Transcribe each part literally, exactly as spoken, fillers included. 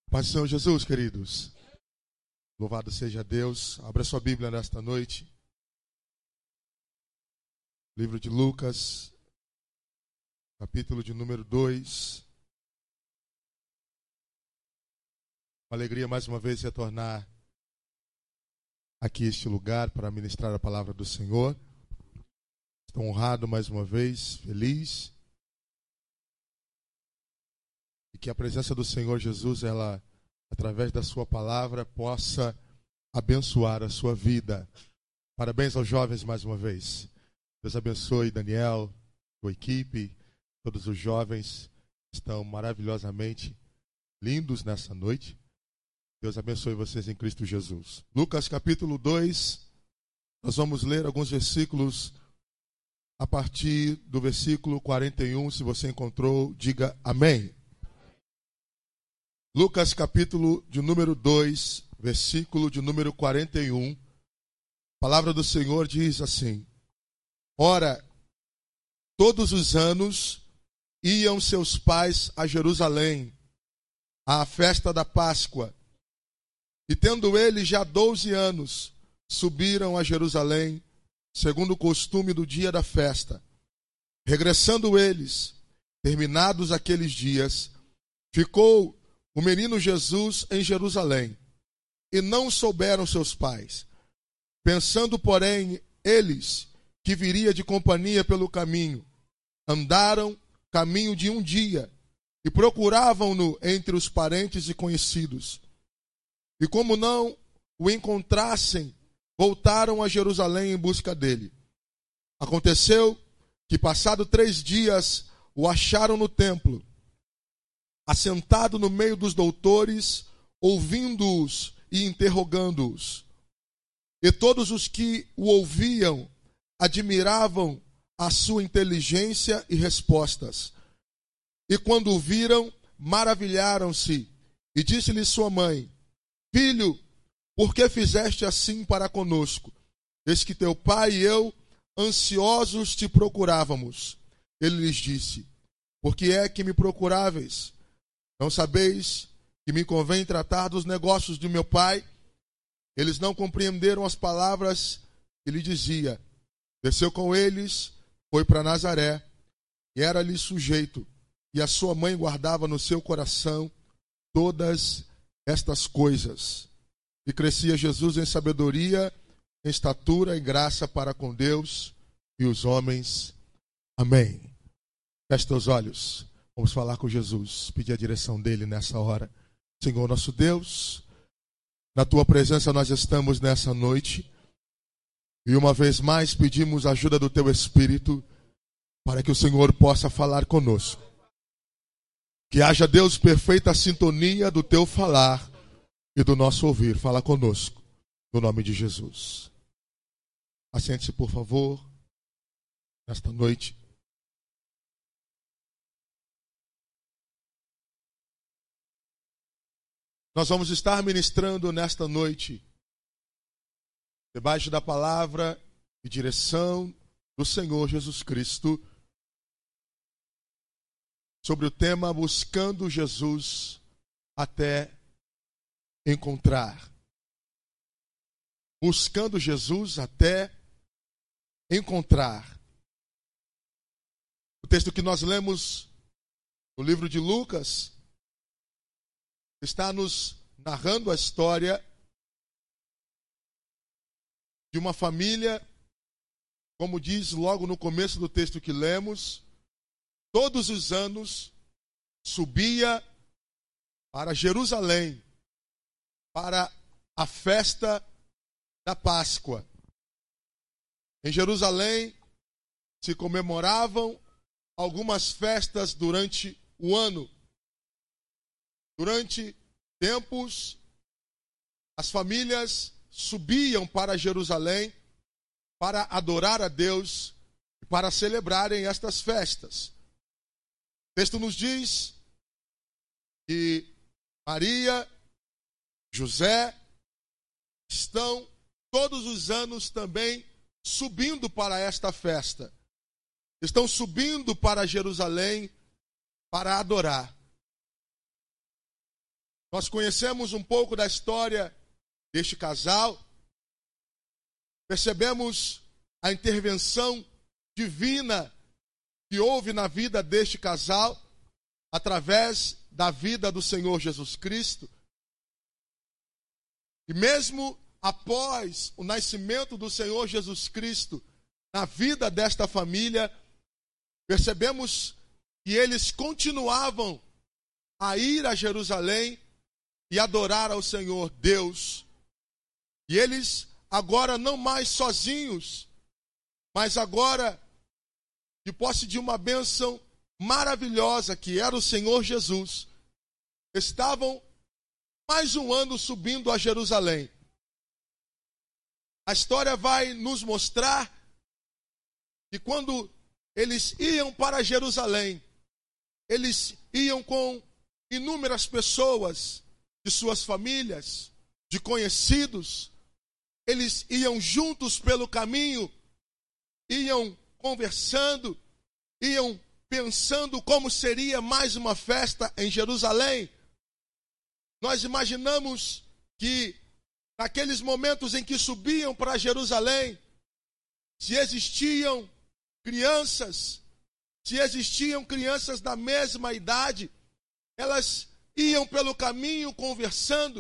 Paz do Senhor Jesus, queridos. Louvado seja Deus. Abra sua Bíblia nesta noite. Livro de Lucas, capítulo de número dois. Uma alegria mais uma vez retornar aqui a este lugar para ministrar a palavra do Senhor. Estou honrado mais uma vez, feliz. E que a presença do Senhor Jesus, ela, através da sua palavra, possa abençoar a sua vida. Parabéns aos jovens mais uma vez. Deus abençoe Daniel, sua equipe, todos os jovens estão maravilhosamente lindos nessa noite. Deus abençoe vocês em Cristo Jesus. Lucas capítulo dois, nós vamos ler alguns versículos a partir do versículo quarenta e um. Se você encontrou, diga amém. Lucas capítulo de número dois, versículo de número quarenta e um. A palavra do Senhor diz assim: Ora, todos os anos iam seus pais a Jerusalém, à festa da Páscoa. E tendo eles já doze anos, subiram a Jerusalém, segundo o costume do dia da festa. Regressando eles, terminados aqueles dias, ficou o menino Jesus em Jerusalém, e não souberam seus pais. Pensando, porém, eles que viria de companhia pelo caminho, andaram caminho de um dia, e procuravam-no entre os parentes e conhecidos. E como não o encontrassem, voltaram a Jerusalém em busca dele. Aconteceu que, passado três dias, o acharam no templo, assentado no meio dos doutores, ouvindo-os e interrogando-os. E todos os que o ouviam admiravam a sua inteligência e respostas. E quando o viram, maravilharam-se. E disse-lhe sua mãe: Filho, por que fizeste assim para conosco? Eis que teu pai e eu, ansiosos, te procurávamos. Ele lhes disse: Por que é que me procuráveis? Não sabeis que me convém tratar dos negócios de meu pai? Eles não compreenderam as palavras que lhe dizia. Desceu com eles, foi para Nazaré, e era-lhe sujeito, e a sua mãe guardava no seu coração todas estas coisas. E crescia Jesus em sabedoria, em estatura e graça para com Deus e os homens. Amém. Feche teus olhos. Vamos falar com Jesus, pedir a direção dele nessa hora. Senhor nosso Deus, na tua presença nós estamos nessa noite. E uma vez mais pedimos a ajuda do teu Espírito para que o Senhor possa falar conosco. Que haja, Deus, perfeita sintonia do teu falar e do nosso ouvir. Fala conosco, no nome de Jesus. Assente-se, por favor, nesta noite. Nós vamos estar ministrando nesta noite, debaixo da palavra e direção do Senhor Jesus Cristo, sobre o tema Buscando Jesus até encontrar. Buscando Jesus até encontrar. O texto que nós lemos no livro de Lucas está nos narrando a história de uma família, como diz logo no começo do texto que lemos, todos os anos subia para Jerusalém, para a festa da Páscoa. Em Jerusalém se comemoravam algumas festas durante o ano. Durante tempos, as famílias subiam para Jerusalém para adorar a Deus e para celebrarem estas festas. O texto nos diz que Maria, José, estão todos os anos também subindo para esta festa. Estão subindo para Jerusalém para adorar. Nós conhecemos um pouco da história deste casal, percebemos a intervenção divina que houve na vida deste casal, através da vida do Senhor Jesus Cristo. E mesmo após o nascimento do Senhor Jesus Cristo na vida desta família, percebemos que eles continuavam a ir a Jerusalém e adorar ao Senhor Deus. E eles agora não mais sozinhos, mas agora de posse de uma bênção maravilhosa que era o Senhor Jesus, estavam mais um ano subindo a Jerusalém. A história vai nos mostrar que quando eles iam para Jerusalém, eles iam com inúmeras pessoas de suas famílias, de conhecidos. Eles iam juntos pelo caminho, iam conversando, iam pensando como seria mais uma festa em Jerusalém. Nós imaginamos que naqueles momentos em que subiam para Jerusalém, se existiam crianças, se existiam crianças da mesma idade, elas iam pelo caminho conversando.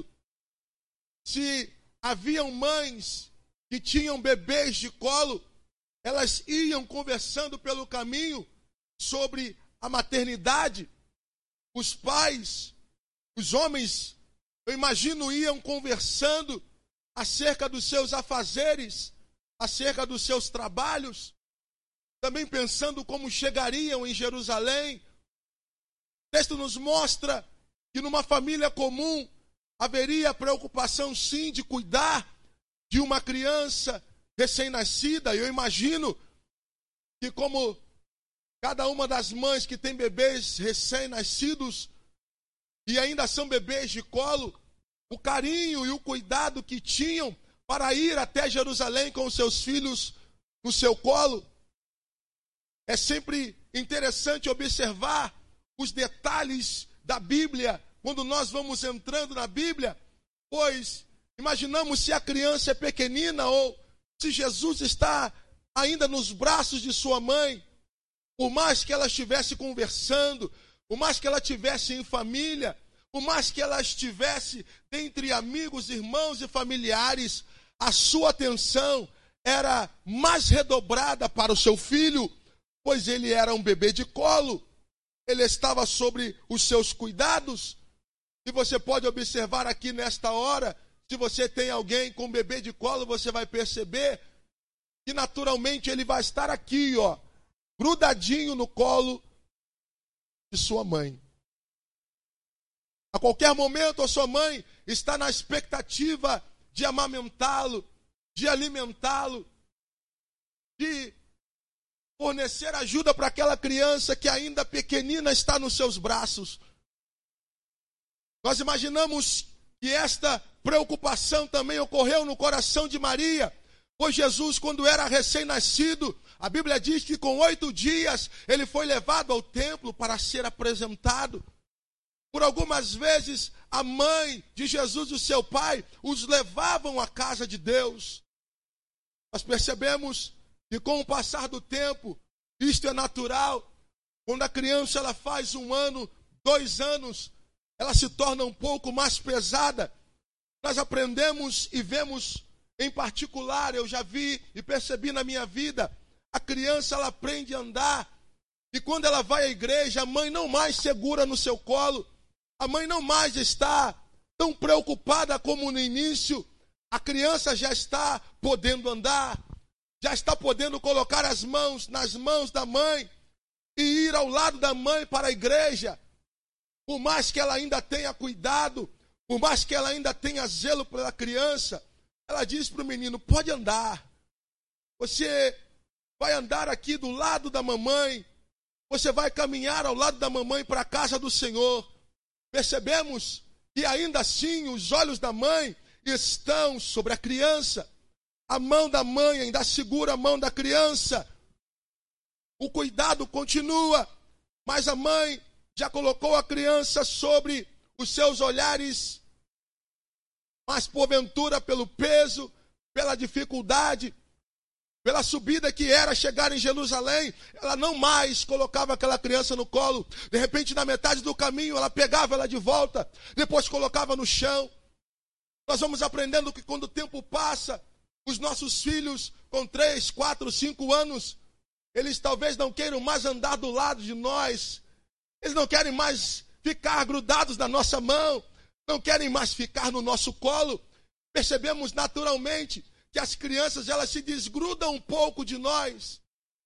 Se haviam mães que tinham bebês de colo, elas iam conversando pelo caminho sobre a maternidade. Os pais, os homens, eu imagino, iam conversando acerca dos seus afazeres, acerca dos seus trabalhos, também pensando como chegariam em Jerusalém. O texto nos mostra que numa família comum haveria preocupação sim de cuidar de uma criança recém-nascida. Eu imagino que como cada uma das mães que tem bebês recém-nascidos e ainda são bebês de colo, o carinho e o cuidado que tinham para ir até Jerusalém com os seus filhos no seu colo. É sempre interessante observar os detalhes da Bíblia quando nós vamos entrando na Bíblia, pois imaginamos se a criança é pequenina ou se Jesus está ainda nos braços de sua mãe. Por mais que ela estivesse conversando, por mais que ela estivesse em família, por mais que ela estivesse dentre amigos, irmãos e familiares, a sua atenção era mais redobrada para o seu filho, pois ele era um bebê de colo, ele estava sobre os seus cuidados. E você pode observar aqui nesta hora, se você tem alguém com bebê de colo, você vai perceber que naturalmente ele vai estar aqui, ó, grudadinho no colo de sua mãe. A qualquer momento a sua mãe está na expectativa de amamentá-lo, de alimentá-lo, de fornecer ajuda para aquela criança que ainda pequenina está nos seus braços. Nós imaginamos que esta preocupação também ocorreu no coração de Maria, pois Jesus, quando era recém-nascido, a Bíblia diz que com oito dias ele foi levado ao templo para ser apresentado. Por algumas vezes, a mãe de Jesus e o seu pai os levavam à casa de Deus. Nós percebemos que com o passar do tempo, isto é natural. Quando a criança ela faz um ano, dois anos, ela se torna um pouco mais pesada. Nós aprendemos e vemos, em particular, eu já vi e percebi na minha vida, a criança ela aprende a andar, e quando ela vai à igreja, a mãe não mais segura no seu colo, a mãe não mais está tão preocupada como no início, a criança já está podendo andar, já está podendo colocar as mãos nas mãos da mãe e ir ao lado da mãe para a igreja. Por mais que ela ainda tenha cuidado, por mais que ela ainda tenha zelo pela criança, ela diz para o menino, pode andar. Você vai andar aqui do lado da mamãe, você vai caminhar ao lado da mamãe para a casa do Senhor. Percebemos que ainda assim os olhos da mãe estão sobre a criança. A mão da mãe ainda segura a mão da criança. O cuidado continua, mas a mãe já colocou a criança sobre os seus olhares, mas porventura pelo peso, pela dificuldade, pela subida que era chegar em Jerusalém, ela não mais colocava aquela criança no colo. De repente, na metade do caminho, ela pegava ela de volta, depois colocava no chão. Nós vamos aprendendo que quando o tempo passa, os nossos filhos com três, quatro, cinco anos, eles talvez não queiram mais andar do lado de nós. Eles não querem mais ficar grudados na nossa mão, não querem mais ficar no nosso colo. Percebemos naturalmente que as crianças, elas se desgrudam um pouco de nós.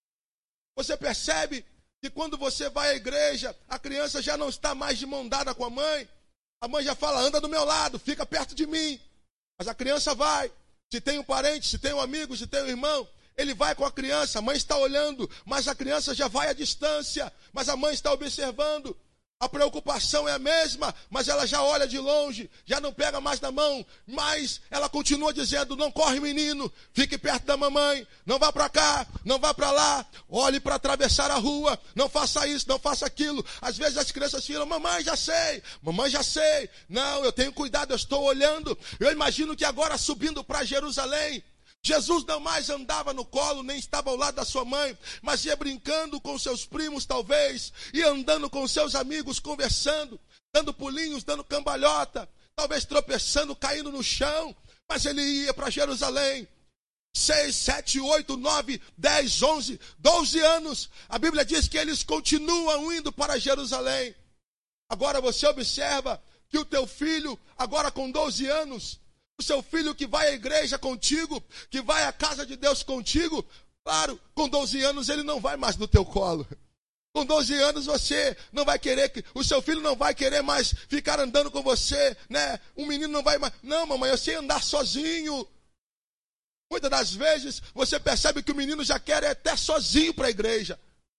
Você percebe que quando você vai à igreja, a criança já não está mais de mão dada com a mãe. A mãe já fala, anda do meu lado, fica perto de mim. Mas a criança vai. Se tem um parente, se tem um amigo, se tem um irmão, ele vai com a criança. A mãe está olhando, mas a criança já vai à distância. Mas a mãe está observando. A preocupação é a mesma, mas ela já olha de longe, já não pega mais na mão, mas ela continua dizendo, não corre menino, fique perto da mamãe, não vá para cá, não vá para lá, olhe para atravessar a rua, não faça isso, não faça aquilo. Às vezes as crianças falam, mamãe já sei, mamãe já sei, não, eu tenho cuidado, eu estou olhando. Eu imagino que agora subindo para Jerusalém, Jesus não mais andava no colo, nem estava ao lado da sua mãe, mas ia brincando com seus primos talvez, ia andando com seus amigos, conversando, dando pulinhos, dando cambalhota, talvez tropeçando, caindo no chão, mas ele ia para Jerusalém. Seis, sete, oito, nove, dez, onze, doze anos, a Bíblia diz que eles continuam indo para Jerusalém. Agora você observa que o teu filho, agora com doze anos, o seu filho que vai à igreja contigo, que vai à casa de Deus contigo, claro, com doze anos ele não vai mais no teu colo. Com doze anos você não vai querer, que o seu filho não vai querer mais ficar andando com você, né? Um menino não vai mais, não mamãe, eu sei andar sozinho. Muitas das vezes você percebe que o menino já quer ir até sozinho para a igreja.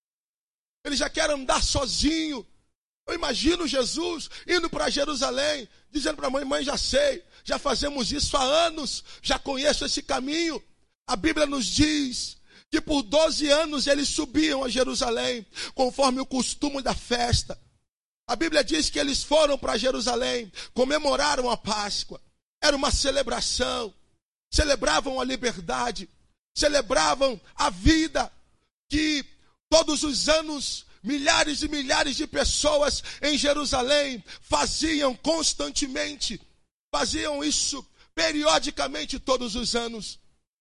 Ele já quer andar sozinho. Eu imagino Jesus indo para Jerusalém, dizendo para a mãe, mãe, já sei, já fazemos isso há anos, já conheço esse caminho. A Bíblia nos diz que por doze anos eles subiam a Jerusalém, conforme o costume da festa. A Bíblia diz que eles foram para Jerusalém, comemoraram a Páscoa. Era uma celebração, celebravam a liberdade, celebravam a vida, que todos os anos milhares e milhares de pessoas em Jerusalém faziam constantemente, faziam isso periodicamente todos os anos.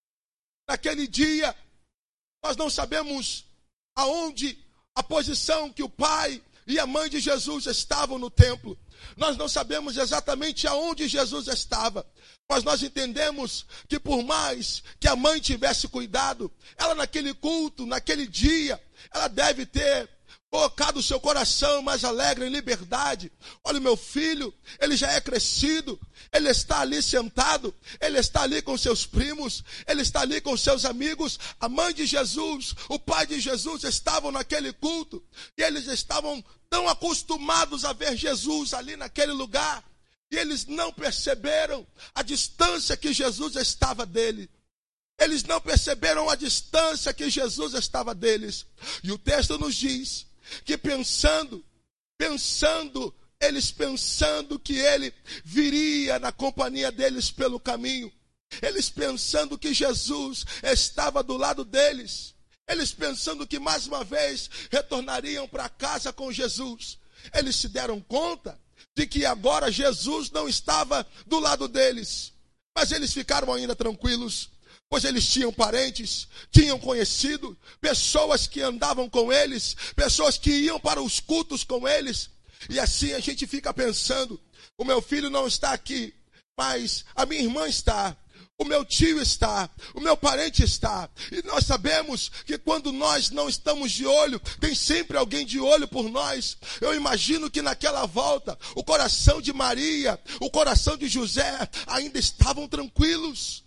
Naquele dia, nós não sabemos aonde a posição que o pai e a mãe de Jesus estavam no templo. Nós não sabemos exatamente aonde Jesus estava, mas nós entendemos que por mais que a mãe tivesse cuidado, ela naquele culto, naquele dia, ela deve ter colocado o seu coração mais alegre em liberdade. Olha o meu filho, ele já é crescido, ele está ali sentado, ele está ali com seus primos, ele está ali com seus amigos. A mãe de Jesus, o pai de Jesus estavam naquele culto, e eles estavam tão acostumados a ver Jesus ali naquele lugar, e eles não perceberam a distância que Jesus estava dele. Eles não perceberam a distância que Jesus estava deles. E o texto nos diz que pensando, pensando, eles pensando que ele viria na companhia deles pelo caminho, eles pensando que Jesus estava do lado deles, eles pensando que mais uma vez retornariam para casa com Jesus, eles se deram conta de que agora Jesus não estava do lado deles, mas eles ficaram ainda tranquilos, pois eles tinham parentes, tinham conhecido, pessoas que andavam com eles, pessoas que iam para os cultos com eles. E assim a gente fica pensando, o meu filho não está aqui, mas a minha irmã está, o meu tio está, o meu parente está. E nós sabemos que quando nós não estamos de olho, tem sempre alguém de olho por nós. Eu imagino que naquela volta, o coração de Maria, o coração de José ainda estavam tranquilos.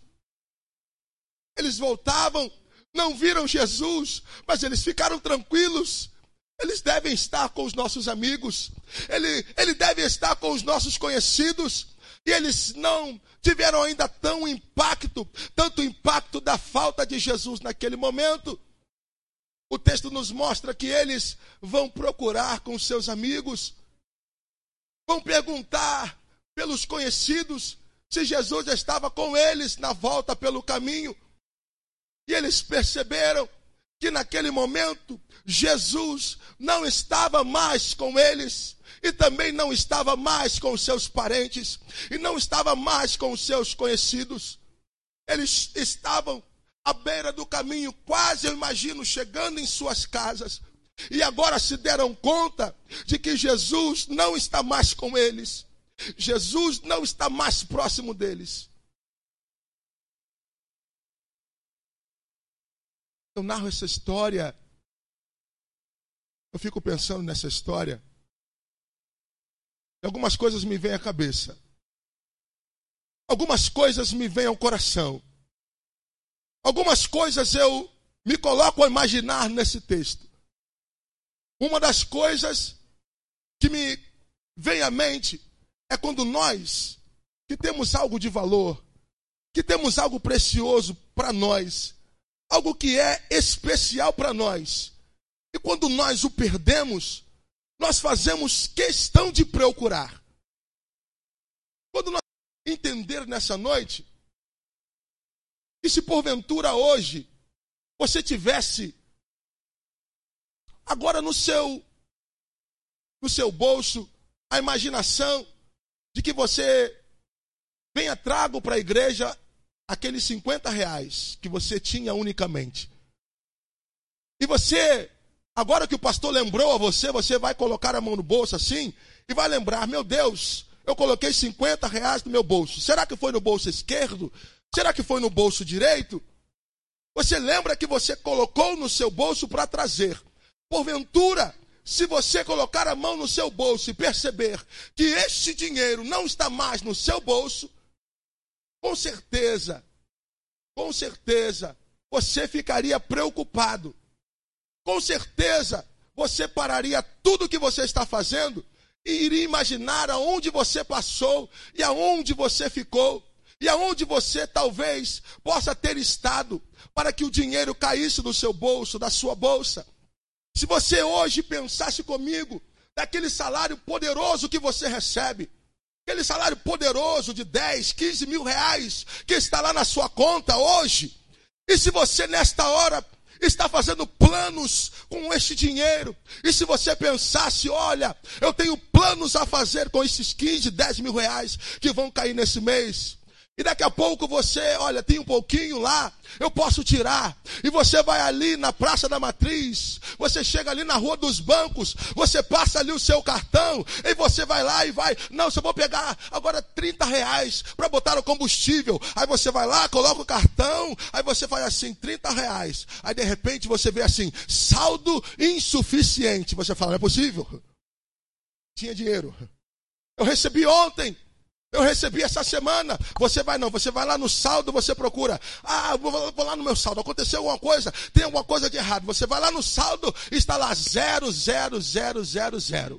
Eles voltavam, não viram Jesus, mas eles ficaram tranquilos. Eles devem estar com os nossos amigos, ele, ele deve estar com os nossos conhecidos, e eles não tiveram ainda tão impacto, tanto impacto da falta de Jesus naquele momento. O texto nos mostra que eles vão procurar com seus amigos. vão perguntar pelos conhecidos se Jesus estava com eles na volta pelo caminho. E eles perceberam que naquele momento Jesus não estava mais com eles e também não estava mais com os seus parentes e não estava mais com os seus conhecidos. Eles estavam à beira do caminho, quase eu imagino, chegando em suas casas. E agora se deram conta de que Jesus não está mais com eles. Jesus não está mais próximo deles. Eu narro essa história, eu fico pensando nessa história, e algumas coisas me vêm à cabeça. Algumas coisas me vêm ao coração. Algumas coisas eu me coloco a imaginar nesse texto. Uma das coisas que me vem à mente é quando nós, que temos algo de valor, que temos algo precioso para nós, algo que é especial para nós, e quando nós o perdemos, nós fazemos questão de procurar. Quando nós entender nessa noite, que se porventura hoje você tivesse agora no seu, no seu bolso a imaginação de que você venha trago para a igreja aqueles cinquenta reais que você tinha unicamente. E você, agora que o pastor lembrou a você, você vai colocar a mão no bolso assim e vai lembrar, meu Deus, eu coloquei cinquenta reais no meu bolso. Será que foi no bolso esquerdo? Será que foi no bolso direito? Você lembra que você colocou no seu bolso para trazer. Porventura, se você colocar a mão no seu bolso e perceber que este dinheiro não está mais no seu bolso, com certeza, com certeza, você ficaria preocupado. Com certeza, você pararia tudo o que você está fazendo e iria imaginar aonde você passou e aonde você ficou e aonde você talvez possa ter estado para que o dinheiro caísse do seu bolso, da sua bolsa. Se você hoje pensasse comigo daquele salário poderoso que você recebe, aquele salário poderoso de dez, quinze mil reais que está lá na sua conta hoje, e se você nesta hora está fazendo planos com este dinheiro, e se você pensasse, olha, eu tenho planos a fazer com esses quinze, dez mil reais que vão cair nesse mês, e daqui a pouco você, olha, tem um pouquinho lá, eu posso tirar. E você vai ali na Praça da Matriz, você chega ali na Rua dos Bancos, você passa ali o seu cartão, e você vai lá e vai, não, só vou pegar agora trinta reais para botar o combustível. Aí você vai lá, coloca o cartão, aí você faz assim, trinta reais. Aí de repente você vê assim, saldo insuficiente. Você fala, não é possível. Tinha dinheiro. Eu recebi ontem. Eu recebi essa semana. Você vai não, você vai lá no saldo, você procura. Ah, vou, vou lá no meu saldo. Aconteceu alguma coisa? Tem alguma coisa de errado. Você vai lá no saldo, está lá zero, zero, zero, zero, zero.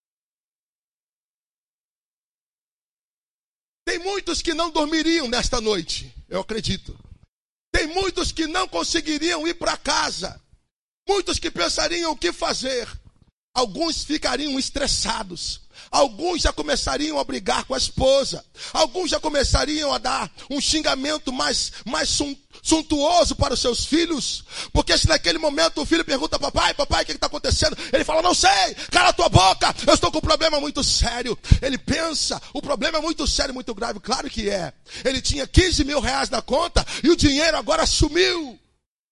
Tem muitos que não dormiriam nesta noite, eu acredito. Tem muitos que não conseguiriam ir para casa. Muitos que pensariam o que fazer. Alguns ficariam estressados. Alguns já começariam a brigar com a esposa. Alguns já começariam a dar um xingamento mais, mais suntuoso para os seus filhos. Porque se naquele momento o filho pergunta, papai, papai, o que está acontecendo? Ele fala, não sei, cala a tua boca, eu estou com um problema muito sério. Ele pensa, o problema é muito sério, muito grave. Claro que é. Ele tinha quinze mil reais na conta e o dinheiro agora sumiu.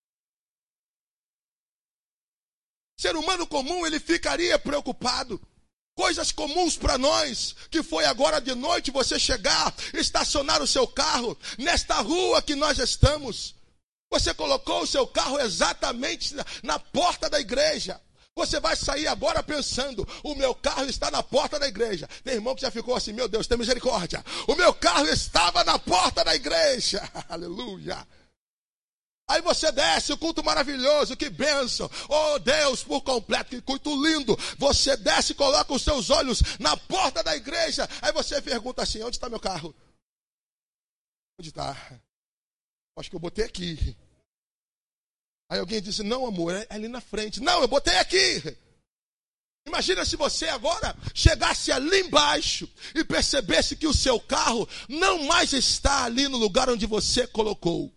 Ser humano comum, ele ficaria preocupado. Coisas comuns para nós, que foi agora de noite você chegar, estacionar o seu carro nesta rua que nós estamos. Você colocou o seu carro exatamente na, na porta da igreja. Você vai sair agora pensando, o meu carro está na porta da igreja. Tem irmão que já ficou assim, meu Deus, tem misericórdia. O meu carro estava na porta da igreja. Aleluia. Aí você desce, o culto maravilhoso, que bênção. Oh Deus, por completo, que culto lindo. Você desce e coloca os seus olhos na porta da igreja. Aí você pergunta assim, onde está meu carro? Onde está? Acho que eu botei aqui. Aí alguém disse, não amor, é ali na frente. Não, eu botei aqui. Imagina se você agora chegasse ali embaixo e percebesse que o seu carro não mais está ali no lugar onde você colocou.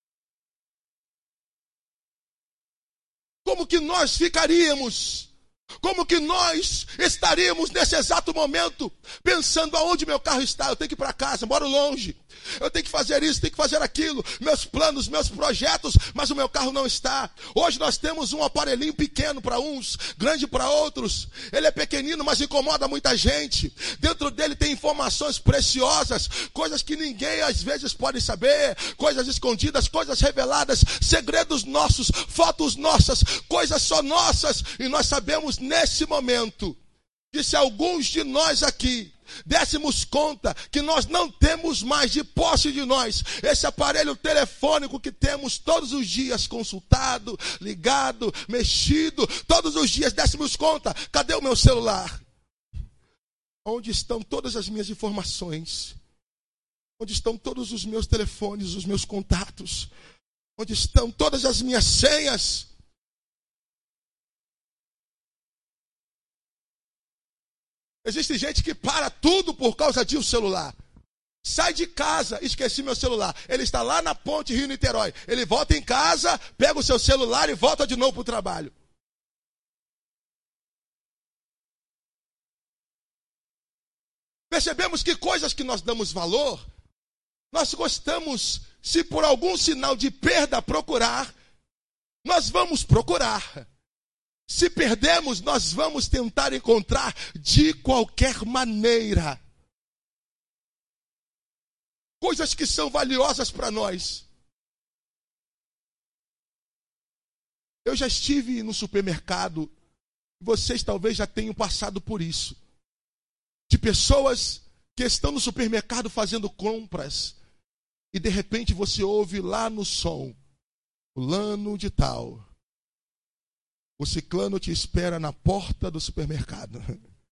Como que nós ficaríamos? Como que nós estaríamos nesse exato momento pensando aonde meu carro está? Eu tenho que ir para casa, moro longe. Eu tenho que fazer isso, tenho que fazer aquilo. Meus planos, meus projetos, mas o meu carro não está. Hoje nós temos um aparelhinho pequeno para uns, grande para outros. Ele é pequenino, mas incomoda muita gente. Dentro dele tem informações preciosas, coisas que ninguém às vezes pode saber, coisas escondidas, coisas reveladas, segredos nossos, fotos nossas, coisas só nossas. E nós sabemos nesse momento que se alguns de nós aqui dessemos conta que nós não temos mais de posse de nós esse aparelho telefônico que temos todos os dias consultado, ligado, mexido, todos os dias dessemos conta, cadê o meu celular? Onde estão todas as minhas informações? Onde estão todos os meus telefones, os meus contatos? Onde estão todas as minhas senhas? Existe gente que para tudo por causa de um celular. Sai de casa, esqueci meu celular. Ele está lá na ponte Rio-Niterói. Ele volta em casa, pega o seu celular e volta de novo para o trabalho. Percebemos que coisas que nós damos valor, nós gostamos, se por algum sinal de perda procurar, nós vamos procurar. Se perdemos, nós vamos tentar encontrar de qualquer maneira. Coisas que são valiosas para nós. Eu já estive no supermercado, vocês talvez já tenham passado por isso. De pessoas que estão no supermercado fazendo compras e de repente você ouve lá no som, fulano de tal. O ciclano te espera na porta do supermercado.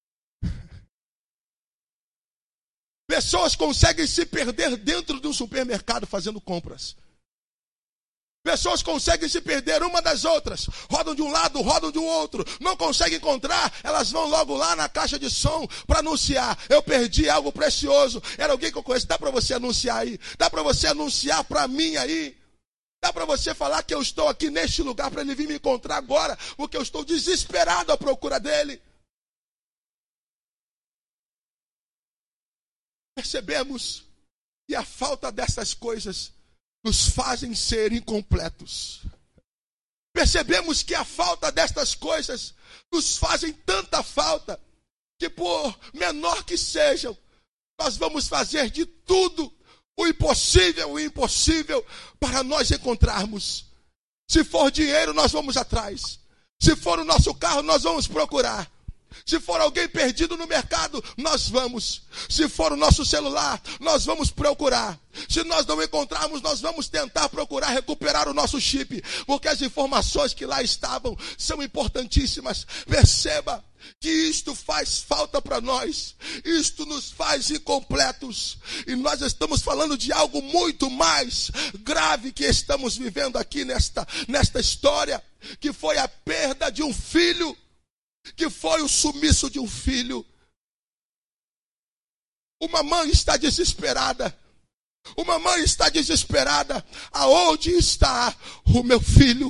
Pessoas conseguem se perder dentro de um supermercado fazendo compras. Pessoas conseguem se perder uma das outras. Rodam de um lado, rodam de um outro. Não conseguem encontrar, elas vão logo lá na caixa de som para anunciar. Eu perdi algo precioso. Era alguém que eu conheço. Dá para você anunciar aí? Dá para você anunciar para mim aí? Dá para você falar que eu estou aqui neste lugar para ele vir me encontrar agora, porque eu estou desesperado à procura dele. Percebemos que a falta dessas coisas nos fazem ser incompletos. Percebemos que a falta destas coisas nos fazem tanta falta que por menor que sejam, nós vamos fazer de tudo o impossível, o impossível, para nós encontrarmos. Se for dinheiro, nós vamos atrás. Se for o nosso carro, nós vamos procurar. Se for alguém perdido no mercado, nós vamos. Se for o nosso celular, nós vamos procurar. Se nós não encontrarmos, nós vamos tentar procurar recuperar o nosso chip, porque as informações que lá estavam são importantíssimas. Perceba que isto faz falta para nós, isto nos faz incompletos, e nós estamos falando de algo muito mais grave que estamos vivendo aqui nesta, nesta história, que foi a perda de um filho, que foi o sumiço de um filho. Uma mãe está desesperada, uma mãe está desesperada, aonde está o meu filho?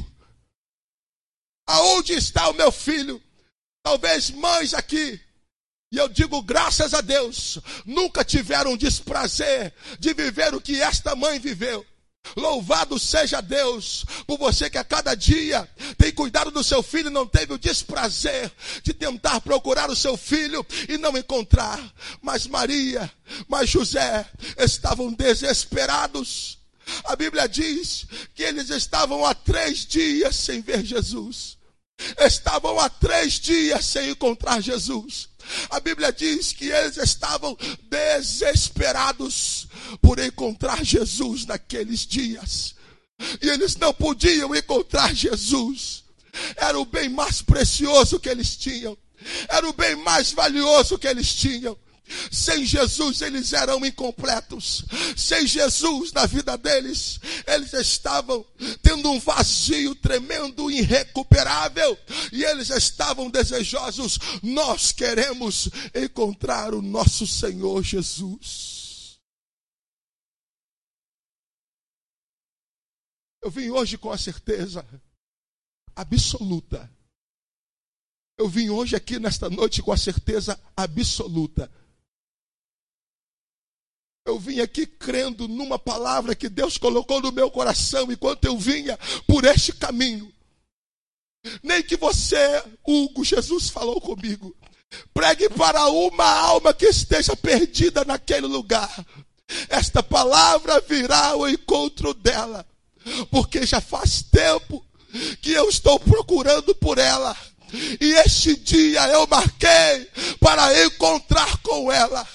Aonde está o meu filho? Talvez mães aqui, e eu digo graças a Deus, nunca tiveram desprazer de viver o que esta mãe viveu. Louvado seja Deus por você que a cada dia tem cuidado do seu filho e não teve o desprazer de tentar procurar o seu filho e não encontrar. Mas Maria, mas José estavam desesperados. A Bíblia diz que eles estavam há três dias sem ver Jesus. Estavam há três dias sem encontrar Jesus. A Bíblia diz que eles estavam desesperados por encontrar Jesus naqueles dias. E eles não podiam encontrar Jesus. Era o bem mais precioso que eles tinham. Era o bem mais valioso que eles tinham. Sem Jesus eles eram incompletos. Sem Jesus na vida deles, eles estavam tendo um vazio tremendo, irrecuperável. E eles estavam desejosos. Nós queremos encontrar o nosso Senhor Jesus. Eu vim hoje com a certeza absoluta. Eu vim hoje aqui nesta noite com a certeza absoluta. Eu vim aqui crendo numa palavra que Deus colocou no meu coração enquanto eu vinha por este caminho. Nem que você, Hugo, Jesus falou comigo, pregue para uma alma que esteja perdida naquele lugar. Esta palavra virá ao encontro dela, porque já faz tempo que eu estou procurando por ela. E este dia eu marquei para encontrar com ela.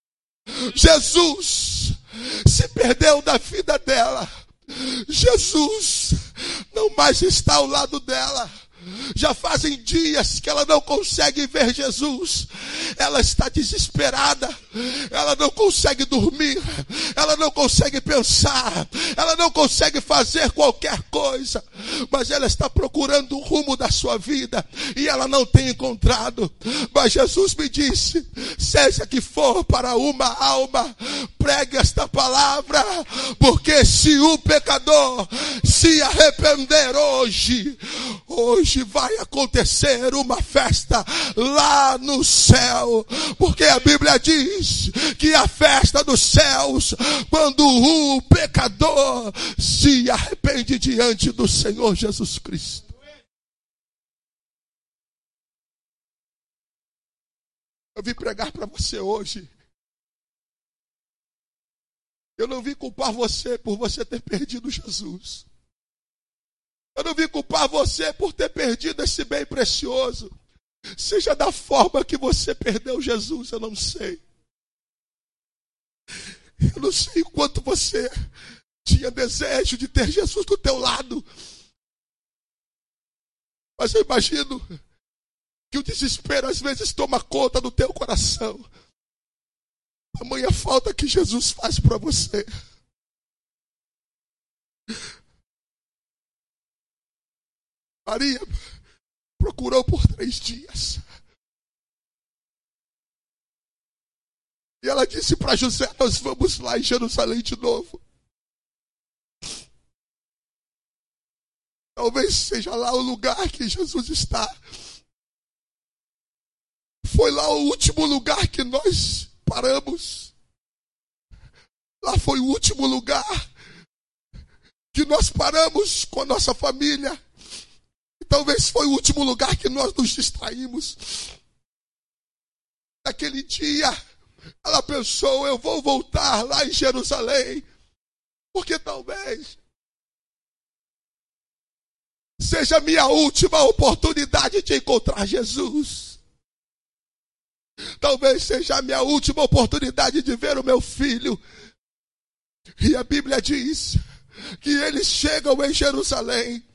Jesus se perdeu da vida dela. Jesus não mais está ao lado dela. Já fazem dias que ela não consegue ver Jesus. Ela está desesperada. Ela não consegue dormir. Ela não consegue pensar. Ela não consegue fazer qualquer coisa. Mas ela está procurando o rumo da sua vida. E ela não tem encontrado. Mas Jesus me disse: seja que for para uma alma, pregue esta palavra. Porque se o pecador se arrepender hoje, hoje vai acontecer uma festa lá no céu, porque a Bíblia diz que a festa dos céus, quando o pecador se arrepende diante do Senhor Jesus Cristo. Eu vim pregar para você hoje. Eu não vim culpar você por você ter perdido Jesus. Eu não vim culpar você por ter perdido esse bem precioso. Seja da forma que você perdeu Jesus, eu não sei. Eu não sei o quanto você tinha desejo de ter Jesus do teu lado. Mas eu imagino que o desespero às vezes toma conta do teu coração. Tamanha falta que Jesus faz para você. Maria procurou por três dias. E ela disse para José: nós vamos lá em Jerusalém de novo. Talvez seja lá o lugar que Jesus está. Foi lá o último lugar que nós paramos. Lá foi o último lugar que nós paramos com a nossa família. Talvez foi o último lugar que nós nos distraímos. Naquele dia, ela pensou: eu vou voltar lá em Jerusalém, porque talvez seja a minha última oportunidade de encontrar Jesus. Talvez seja a minha última oportunidade de ver o meu filho. E a Bíblia diz que eles chegam em Jerusalém.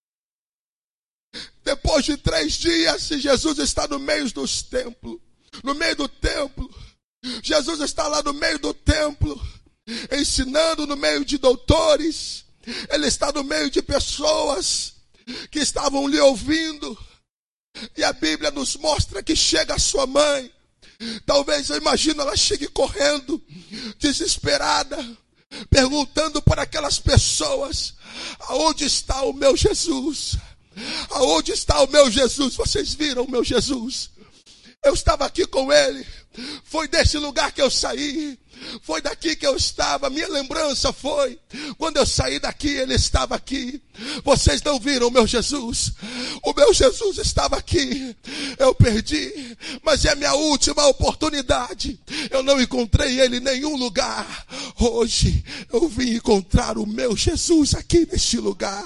Depois de três dias, Jesus está no meio dos templos, no meio do templo. Jesus está lá no meio do templo, ensinando no meio de doutores. Ele está no meio de pessoas que estavam lhe ouvindo. E a Bíblia nos mostra que chega a sua mãe. Talvez, eu imagino, ela chegue correndo, desesperada, perguntando para aquelas pessoas: aonde está o meu Jesus? Aonde está o meu Jesus? Vocês viram o meu Jesus? Eu estava aqui com ele. Foi desse lugar que eu saí. Foi daqui que eu estava. Minha lembrança foi: quando eu saí daqui, ele estava aqui. Vocês não viram o meu Jesus? O meu Jesus estava aqui. Eu perdi, mas é a minha última oportunidade. Eu não encontrei ele em nenhum lugar. Hoje eu vim encontrar o meu Jesus aqui neste lugar.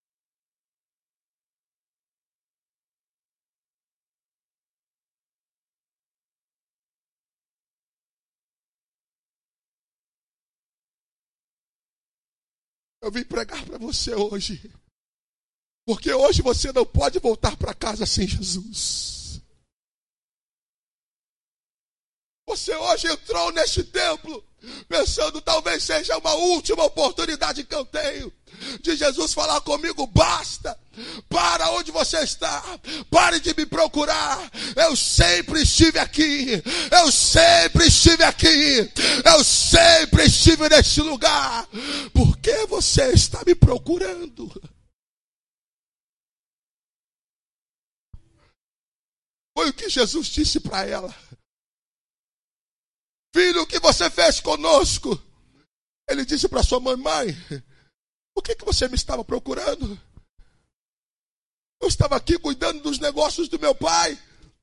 Eu vim pregar para você hoje, porque hoje você não pode voltar para casa sem Jesus. Você hoje entrou neste templo pensando talvez seja uma última oportunidade que eu tenho de Jesus falar comigo. Basta, para onde você está, pare de me procurar, eu sempre estive aqui, eu sempre estive aqui, eu sempre estive neste lugar. Por que você está me procurando? Foi o que Jesus disse para ela. Filho, o que você fez conosco? Ele disse para sua mãe: mãe, por que, que você me estava procurando? Eu estava aqui cuidando dos negócios do meu pai.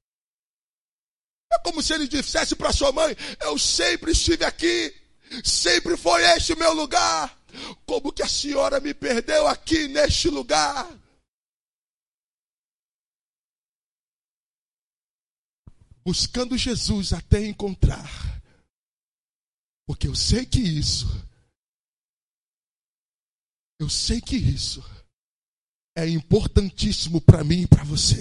É como se ele dissesse para sua mãe: eu sempre estive aqui, sempre foi este o meu lugar. Como que a senhora me perdeu aqui neste lugar? Buscando Jesus até encontrar. Porque eu sei que isso, eu sei que isso é importantíssimo para mim e para você.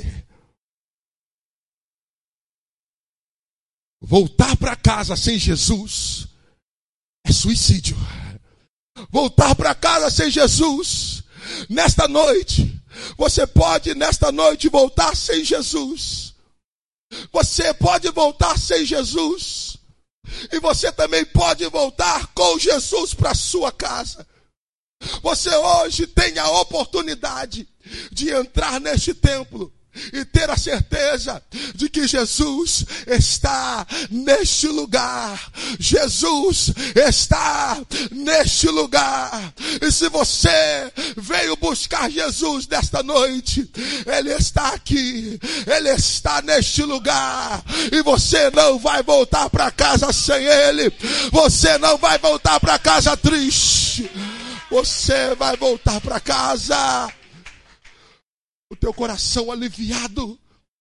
Voltar para casa sem Jesus é suicídio. Voltar para casa sem Jesus, nesta noite, você pode nesta noite voltar sem Jesus. Você pode voltar sem Jesus. E você também pode voltar com Jesus para a sua casa. Você hoje tem a oportunidade de entrar neste templo e ter a certeza de que Jesus está neste lugar. Jesus está neste lugar. E se você veio buscar Jesus nesta noite, Ele está aqui, Ele está neste lugar. E você não vai voltar para casa sem Ele. Você não vai voltar para casa triste. Você vai voltar para casa o teu coração aliviado.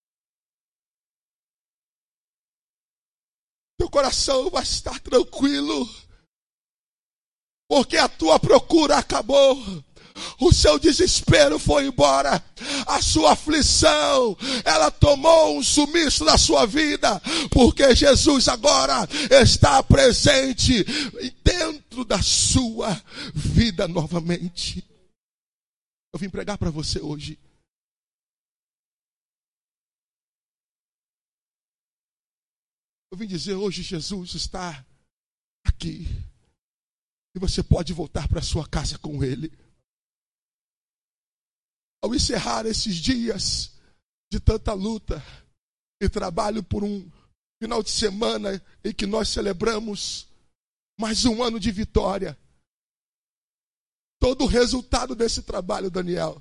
Teu coração vai estar tranquilo. Porque a tua procura acabou. O seu desespero foi embora. A sua aflição, ela tomou um sumiço na sua vida. Porque Jesus agora está presente dentro da sua vida novamente. Eu vim pregar para você hoje. Eu vim dizer hoje, Jesus está aqui. E você pode voltar para sua casa com Ele. Ao encerrar esses dias de tanta luta e trabalho por um final de semana em que nós celebramos mais um ano de vitória. Todo o resultado desse trabalho, Daniel,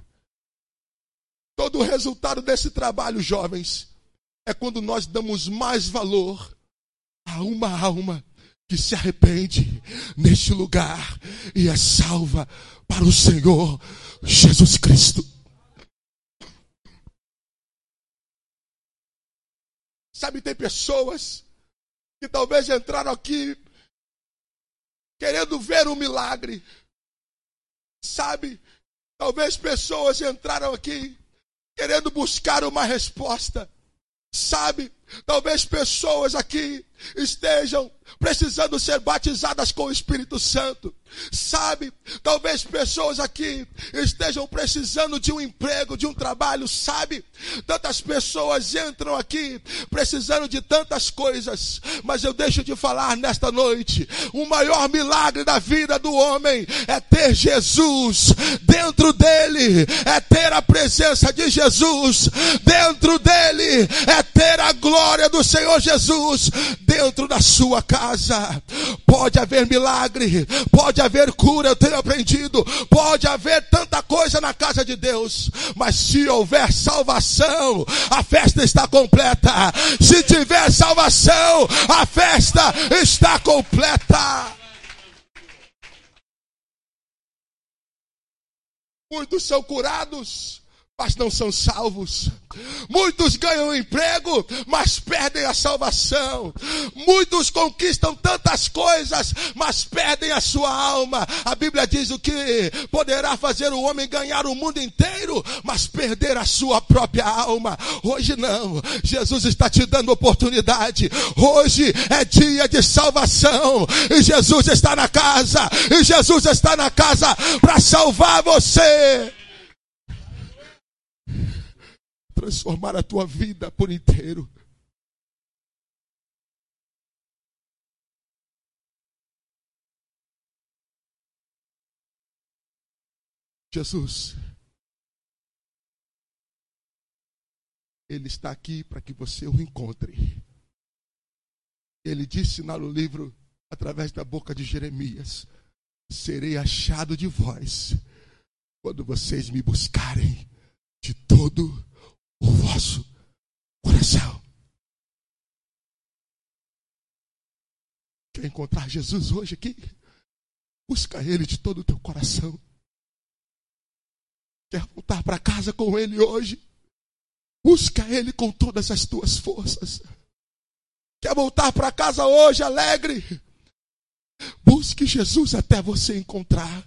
todo o resultado desse trabalho, jovens, é quando nós damos mais valor a uma alma que se arrepende neste lugar e é salva para o Senhor Jesus Cristo. Sabe, tem pessoas que talvez entraram aqui querendo ver um milagre. Sabe, talvez pessoas entraram aqui querendo buscar uma resposta. Sabe, talvez pessoas aqui estejam precisando ser batizadas com o Espírito Santo. Sabe, talvez pessoas aqui estejam precisando de um emprego, de um trabalho. Sabe, tantas pessoas entram aqui precisando de tantas coisas. Mas eu deixo de falar nesta noite, o maior milagre da vida do homem é ter Jesus dentro dele, é ter a presença de Jesus dentro dele, é ter a glória do Senhor Jesus dentro da sua casa. Pode haver milagre, pode haver cura, eu tenho aprendido, pode haver tanta coisa na casa de Deus, mas se houver salvação, a festa está completa. Se tiver salvação, a festa está completa. Muitos são curados, mas não são salvos. Muitos ganham emprego, mas perdem a salvação. Muitos conquistam tantas coisas, mas perdem a sua alma. A Bíblia diz o que poderá fazer o homem ganhar o mundo inteiro, mas perder a sua própria alma. Hoje não. Jesus está te dando oportunidade. Hoje é dia de salvação. E Jesus está na casa. E Jesus está na casa para salvar você. Transformar a tua vida por inteiro. Jesus, Ele está aqui para que você o encontre. Ele disse lá no livro, através da boca de Jeremias: serei achado de vós quando vocês me buscarem de todo o vosso coração. Quer encontrar Jesus hoje aqui? Busca Ele de todo o teu coração. Quer voltar para casa com Ele hoje? Busca Ele com todas as tuas forças. Quer voltar para casa hoje alegre? Busque Jesus até você encontrar.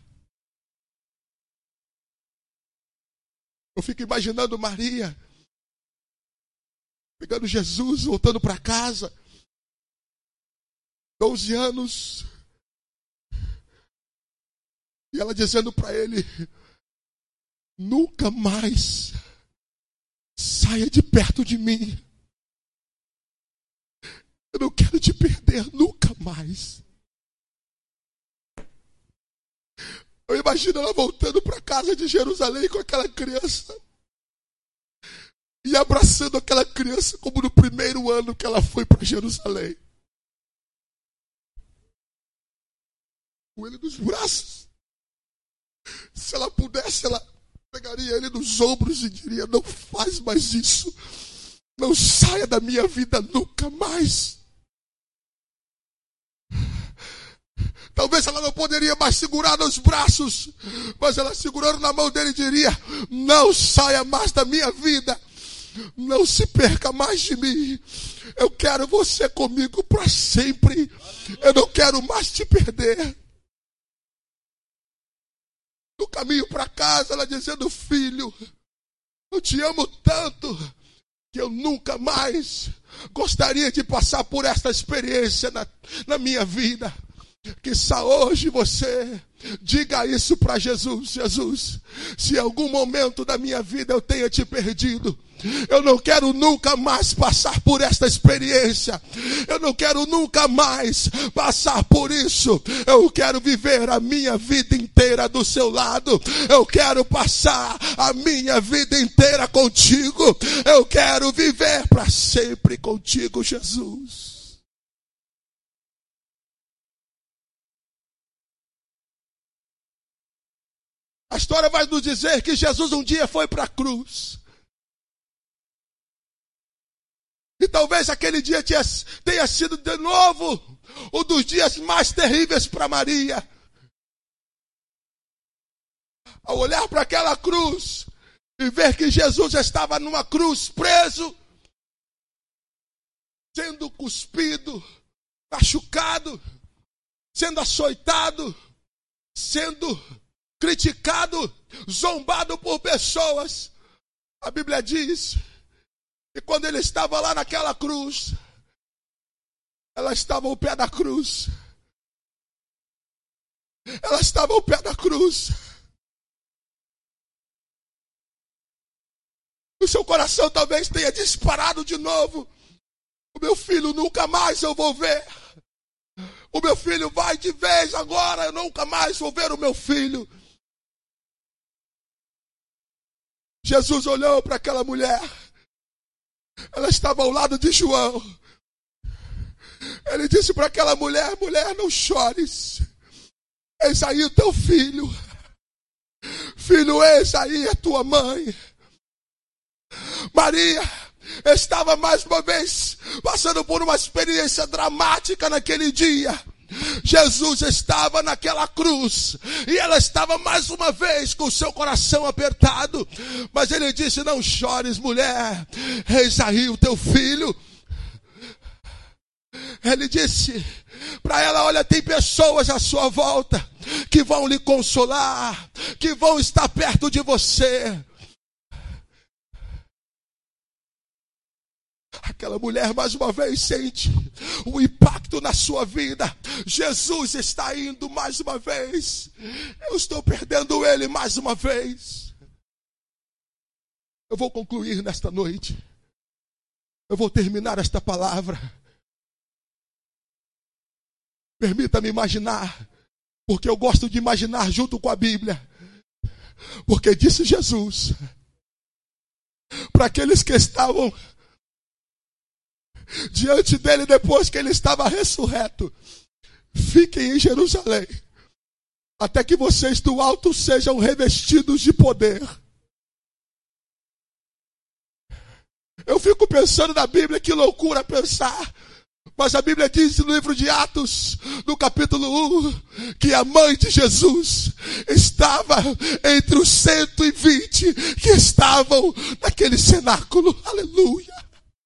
Eu fico imaginando Maria pegando Jesus, voltando para casa, doze anos, e ela dizendo para ele: nunca mais saia de perto de mim, eu não quero te perder nunca mais. Eu imagino ela voltando para casa de Jerusalém com aquela criança e abraçando aquela criança como no primeiro ano que ela foi para Jerusalém. Com ele nos braços. Se ela pudesse, ela pegaria ele nos ombros e diria: não faz mais isso. Não saia da minha vida nunca mais. Talvez ela não poderia mais segurar nos braços, mas ela segurando na mão dele diria: não saia mais da minha vida. Não se perca mais de mim. Eu quero você comigo para sempre. Eu não quero mais te perder. No caminho para casa, ela dizendo: filho, eu te amo tanto que eu nunca mais gostaria de passar por esta experiência na, na minha vida. Quizá hoje você diga isso para Jesus: Jesus, se em algum momento da minha vida eu tenha te perdido, eu não quero nunca mais passar por esta experiência. Eu não quero nunca mais passar por isso. Eu quero viver a minha vida inteira do seu lado. Eu quero passar a minha vida inteira contigo. Eu quero viver para sempre contigo, Jesus. A história vai nos dizer que Jesus um dia foi para a cruz. E talvez aquele dia tenha sido de novo um dos dias mais terríveis para Maria. Ao olhar para aquela cruz e ver que Jesus estava numa cruz preso, sendo cuspido, machucado, sendo açoitado, sendo criticado, zombado por pessoas. A Bíblia diz que quando ele estava lá naquela cruz, ela estava ao pé da cruz. Ela estava ao pé da cruz. O seu coração talvez tenha disparado de novo. O meu filho nunca mais eu vou ver. O meu filho vai de vez agora, eu nunca mais vou ver o meu filho. Jesus olhou para aquela mulher. Ela estava ao lado de João. Ele disse para aquela mulher: mulher, não chores. Eis aí o teu filho. Filho, eis aí a tua mãe. Maria estava mais uma vez passando por uma experiência dramática naquele dia. Jesus estava naquela cruz e ela estava mais uma vez com o seu coração apertado, mas ele disse: não chores, mulher, eis aí o teu filho. Ele disse para ela: olha, tem pessoas à sua volta que vão lhe consolar, que vão estar perto de você. Aquela mulher mais uma vez sente o impacto na sua vida. Jesus está indo mais uma vez. Eu estou perdendo ele mais uma vez. Eu vou concluir nesta noite. Eu vou terminar esta palavra. Permita-me imaginar, porque eu gosto de imaginar junto com a Bíblia. Porque disse Jesus para aqueles que estavam diante dele depois que ele estava ressurreto: fiquem em Jerusalém, até que vocês do alto sejam revestidos de poder. Eu fico pensando na Bíblia, que loucura pensar. Mas a Bíblia diz no livro de Atos, no capítulo um, que a mãe de Jesus estava entre os cento e vinte que estavam naquele cenáculo. Aleluia!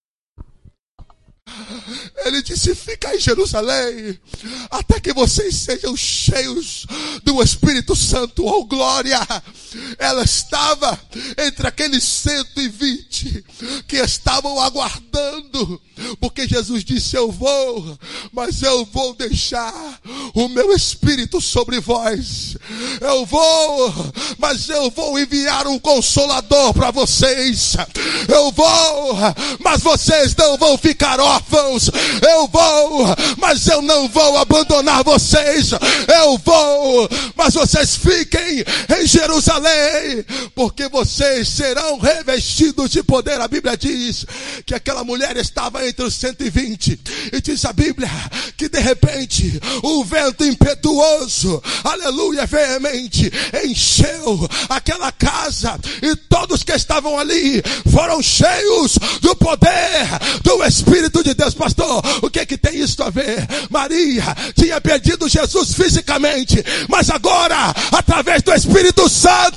Ele disse: fica em Jerusalém, até que vocês sejam cheios do Espírito Santo. Oh glória! Ela estava entre aqueles cento e vinte que estavam aguardando, porque Jesus disse: eu vou, mas eu vou deixar o meu Espírito sobre vós. Eu vou, mas eu vou enviar um Consolador para vocês. Eu vou, mas vocês não vão ficar órfãos. Eu vou, mas eu não vou abandonar vocês. Eu vou, mas vocês fiquem em Jerusalém, porque vocês serão revestidos de poder. A Bíblia diz que aquela mulher estava entre os cento e vinte, e diz a Bíblia que de repente o vento impetuoso, aleluia, veemente, encheu aquela casa, e todos que estavam ali foram cheios do poder do Espírito de Deus. Pastor, o que que tem isso a ver? Maria tinha perdido Jesus fisicamente, mas agora, através do Espírito Santo,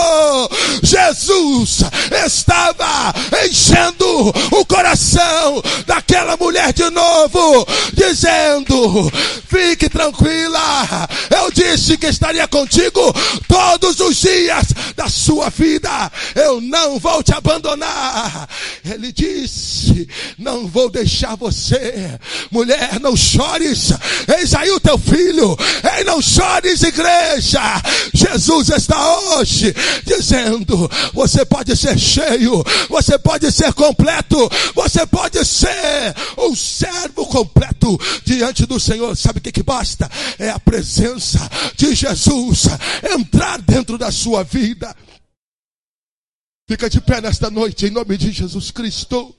Jesus estava enchendo o coração daquela mulher de novo, dizendo: fique tranquila, eu disse que estaria contigo todos os dias da sua vida, eu não vou te abandonar. Ele disse: não vou deixar você. Mulher, não chores, eis aí o teu filho. Ei, não chores, igreja. Jesus está hoje dizendo: você pode ser cheio, você pode ser completo, você pode ser um servo completo diante do Senhor. Sabe o que que basta? É a presença de Jesus entrar dentro da sua vida. Fica de pé nesta noite, em nome de Jesus Cristo.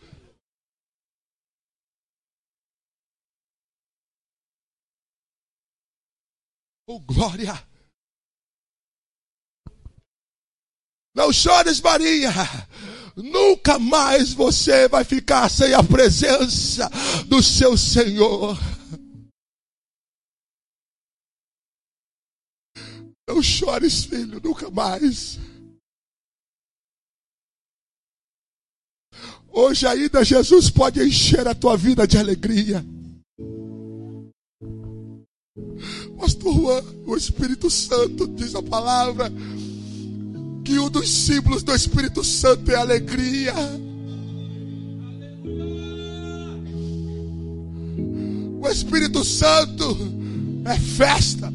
Oh, glória! Não chores, Maria. Nunca mais você vai ficar sem a presença do seu Senhor. Não chores, filho, nunca mais. Hoje ainda Jesus pode encher a tua vida de alegria. Pastor Juan, o Espírito Santo, diz a palavra, que um dos símbolos do Espírito Santo é a alegria. O Espírito Santo é festa.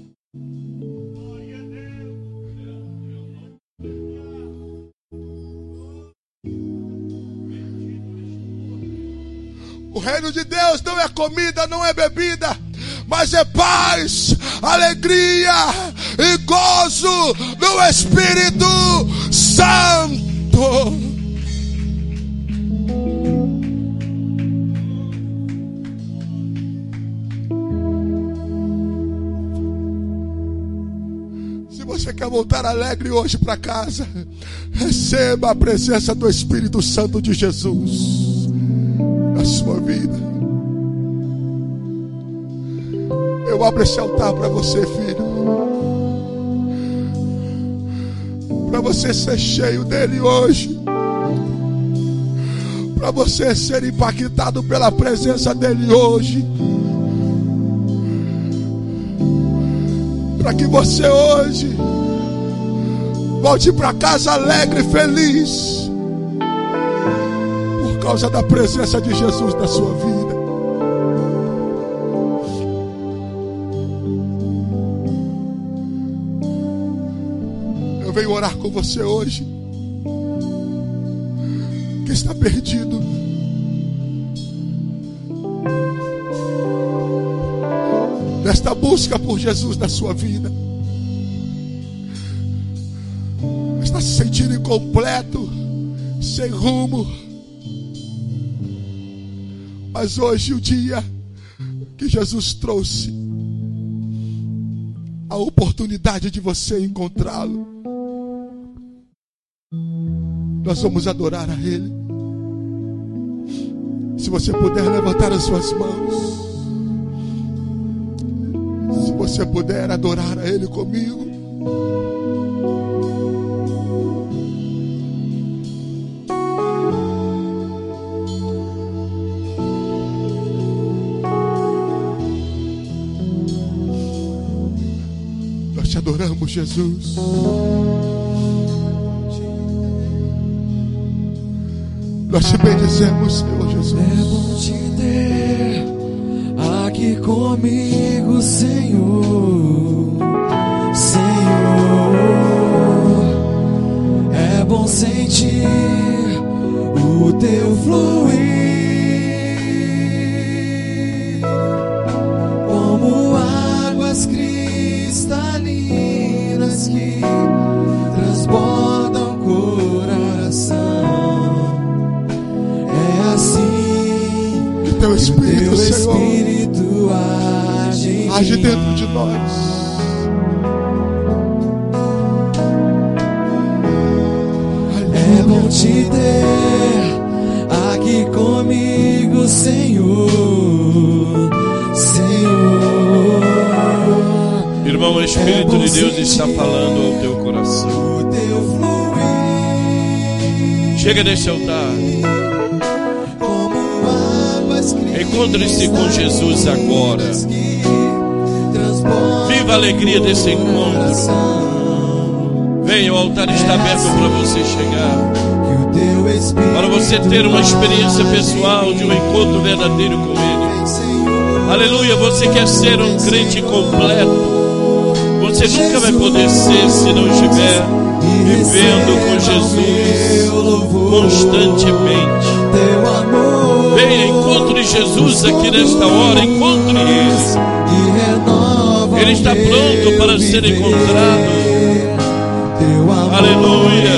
O reino de Deus não é comida, não é bebida, mas é paz, alegria e gozo no Espírito Santo. Se você quer voltar alegre hoje para casa, receba a presença do Espírito Santo de Jesus na sua vida. Eu abro esse altar para você, filho, para você ser cheio dele hoje, para você ser impactado pela presença dele hoje, para que você hoje volte para casa alegre e feliz por causa da presença de Jesus na sua vida. Eu venho orar com você hoje, que está perdido, nesta busca por Jesus na sua vida, está se sentindo incompleto, sem rumo. Mas hoje o dia que Jesus trouxe a oportunidade de você encontrá-lo. Nós vamos adorar a Ele. Se você puder levantar as suas mãos, se você puder adorar a Ele comigo. Nós te adoramos, Jesus. Nós te bendizemos, Senhor Jesus. É bom te ter aqui comigo, Senhor. Senhor, é bom sentir o teu fluir, como águas cristalinas que transbordam o coração. Teu Espírito, Teu Senhor, Espírito age, age dentro de nós. É bom te ter aqui comigo, Senhor. Senhor, irmão, o Espírito é de Deus está falando ao teu coração. O teu fluir, chega nesse altar. Encontre-se com Jesus agora. Viva a alegria desse encontro. Venha, o altar está aberto para você chegar, para você ter uma experiência pessoal de um encontro verdadeiro com Ele. Aleluia, você quer ser um crente completo. Você nunca vai poder ser se não estiver vivendo com Jesus constantemente. Venha, encontre Jesus aqui nesta hora. Encontre Ele. Ele está pronto para ser encontrado. Aleluia.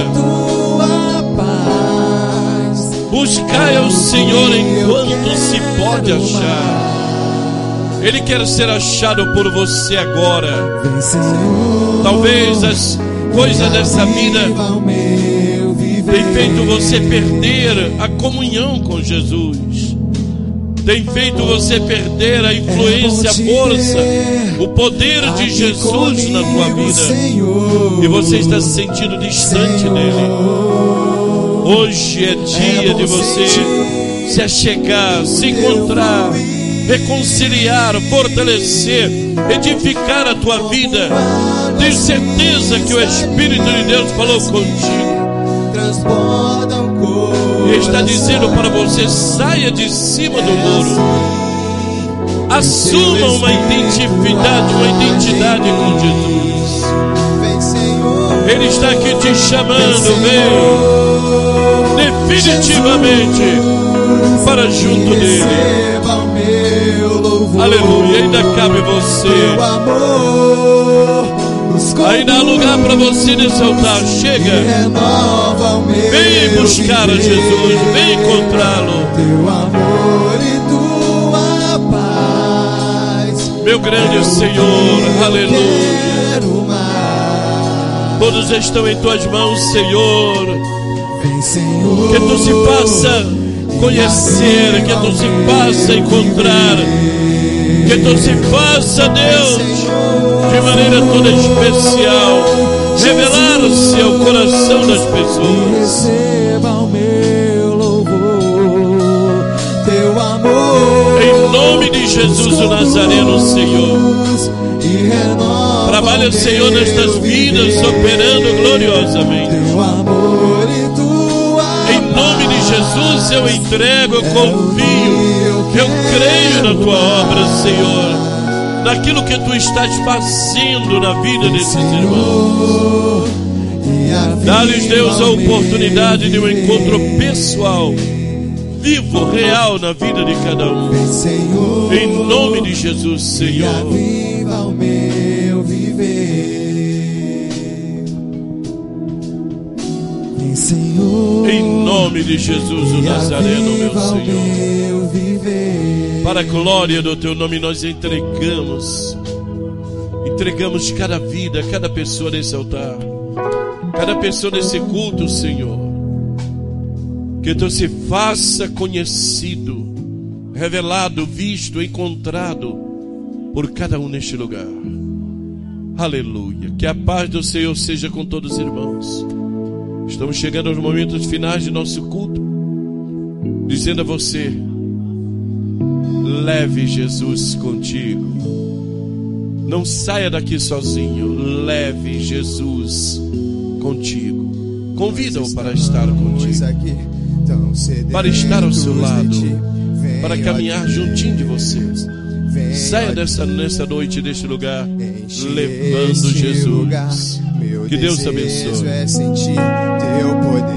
Buscai ao Senhor enquanto se pode achar. Ele quer ser achado por você agora. Talvez as coisas dessa vida tem feito você perder a comunhão com Jesus. Tem feito você perder a influência, a força, o poder de Jesus na tua vida. E você está se sentindo distante dele. Hoje é dia de você se achegar, se encontrar, reconciliar, fortalecer, edificar a tua vida. Tenho certeza que o Espírito de Deus falou contigo. E está dizendo para você: saia de cima do muro, assuma uma identidade, uma identidade com Jesus. Ele está aqui te chamando, vem definitivamente para junto dele. Aleluia, ainda cabe você. Ainda há lugar para você nesse altar. Chega. Vem buscar a Jesus. Vem encontrá-lo. Meu grande Senhor. Aleluia. Todos estão em tuas mãos, Senhor. Que tu se faça conhecer, que tu se faça encontrar Que tu se faça, Deus, de maneira toda especial, revelar-se ao coração das pessoas. Receba o meu louvor, teu amor. Em nome de Jesus o Nazareno, Senhor. Trabalha, Senhor, nestas vidas, operando gloriosamente. Teu amor e tua Em nome de Jesus eu entrego, eu confio, eu creio na tua obra, Senhor, naquilo que tu estás fazendo na vida desses irmãos. Dá-lhes, Deus, a oportunidade de um encontro pessoal, vivo, real na vida de cada um. Em nome de Jesus, Senhor. Aviva o meu viver. Vem, Senhor. Em nome de Jesus, o Nazareno, meu Senhor. Para a glória do teu nome nós entregamos, entregamos cada vida, cada pessoa nesse altar, cada pessoa nesse culto, Senhor. Que tu se faça conhecido, revelado, visto, encontrado por cada um neste lugar. Aleluia. Que a paz do Senhor seja com todos os irmãos. Estamos chegando aos momentos finais de nosso culto, dizendo a você: leve Jesus contigo. Não saia daqui sozinho. Leve Jesus contigo. Convida-o para estar contigo, para estar ao seu lado, para caminhar juntinho de você. Saia dessa, nessa noite deste lugar levando Jesus. Que Deus te abençoe. É sentir teu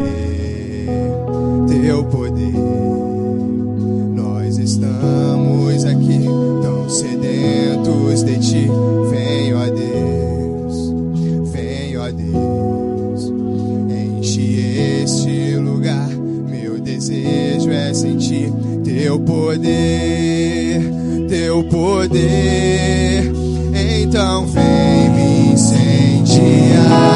poder, teu poder. Nós estamos aqui tão sedentos de ti. Vem, ó Deus, vem, ó Deus, enche este lugar. Meu desejo é sentir teu poder, teu poder. Então vem me incendiar.